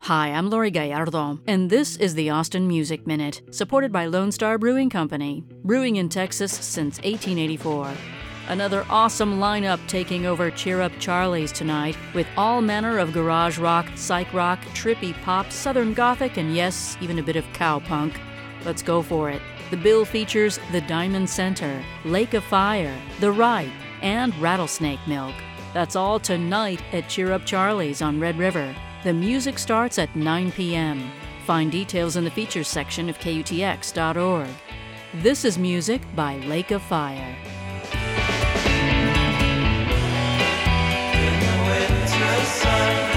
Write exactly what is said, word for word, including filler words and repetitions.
Hi, I'm Lori Gallardo, and this is the Austin Music Minute, supported by Lone Star Brewing Company, brewing in Texas since eighteen eighty-four. Another awesome lineup taking over Cheer Up Charlie's tonight, with all manner of garage rock, psych rock, trippy pop, southern gothic, and yes, even a bit of cowpunk. Let's go for it. The bill features The Diamond Center, Lake of Fire, The Ripe, and Rattlesnake Milk. That's all tonight at Cheer Up Charlie's on Red River. The music starts at nine p.m. Find details in the features section of K U T X dot org. This is music by Lake of Fire. In the winter sun.